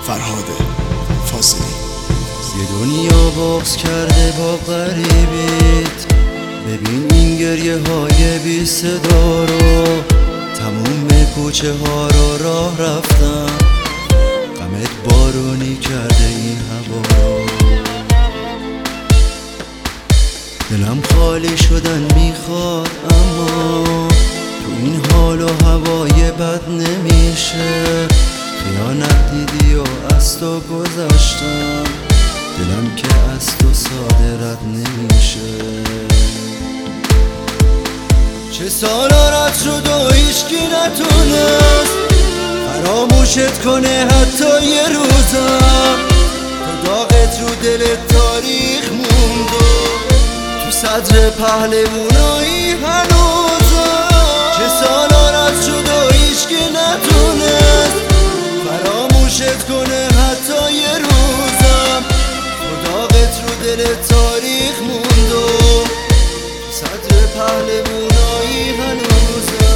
فرهاد فاضلی. یه دنیا بغض کرده با غریبیت، ببین این گریه های بی صدا رو، تموم کوچه ها رو راه رفتم، غمت بارونی کرده این هوا رو. دلم خالی شدن میخواد اما تو این حال و هوای بد نمیشه، خیانت دیدی و از تو گذشتم، دلم که از تو ساده رد نمیشه. چه سالا رد شد و هیچکی نتونست فراموشت کنه حتی یه روزم، تو داغت رو دلت تاریخ موند و تو صدر پهلوونایی هنوزم. چه سالا رد شد و هیچکی نتونست فراموشت کنه حتی یه روزم، تو داغت رو دلت تاریخ موند و تو صدر پهلوونایی هنوزم.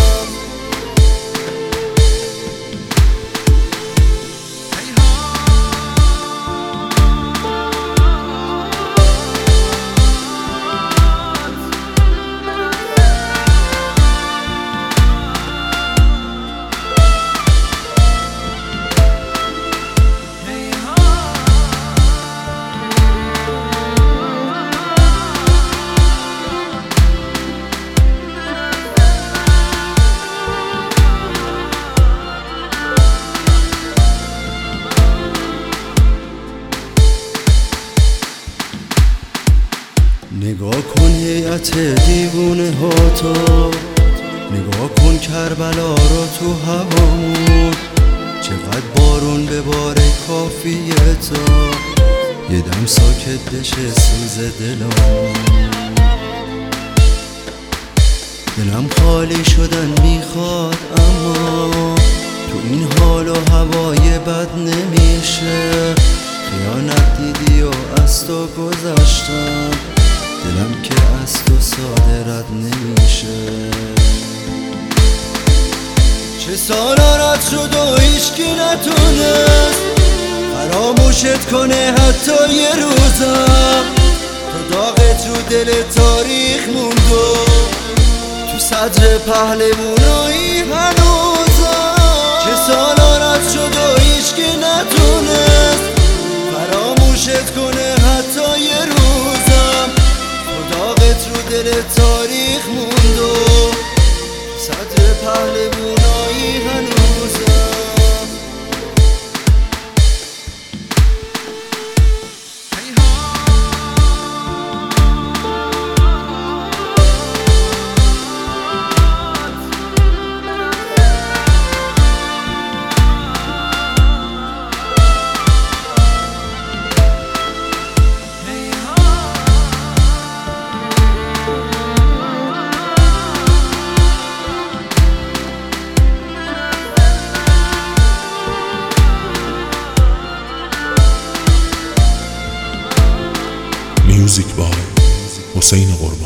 نگاه کن هیئت دیوونه ها تو، نگاه کن کربلا رو تو هوامون، چقدر بارون بباره کافیه تا یه دم ساکت بشه سوز دلمون. دلم خالی شدن میخواد اما تو این حال و هوای بد نمیشه، خیانت دیدی و از تو گذشتم، دلم که از تو ساده رد نمیشه. چه سالا رد شد و هیچکی نتونست فراموشت کنه حتی یه روزم، تو داغت رو دلت تاریخ موند و تو صدر پهلوونایی هنوزم. چه سالا رد شد و هیچکی نتونست فراموشت کنه حتی یه روزم، داغت رو دلت تاریخ موند و صدر پهلوونایی هنوزم. میوزیک بای حسین قربانی.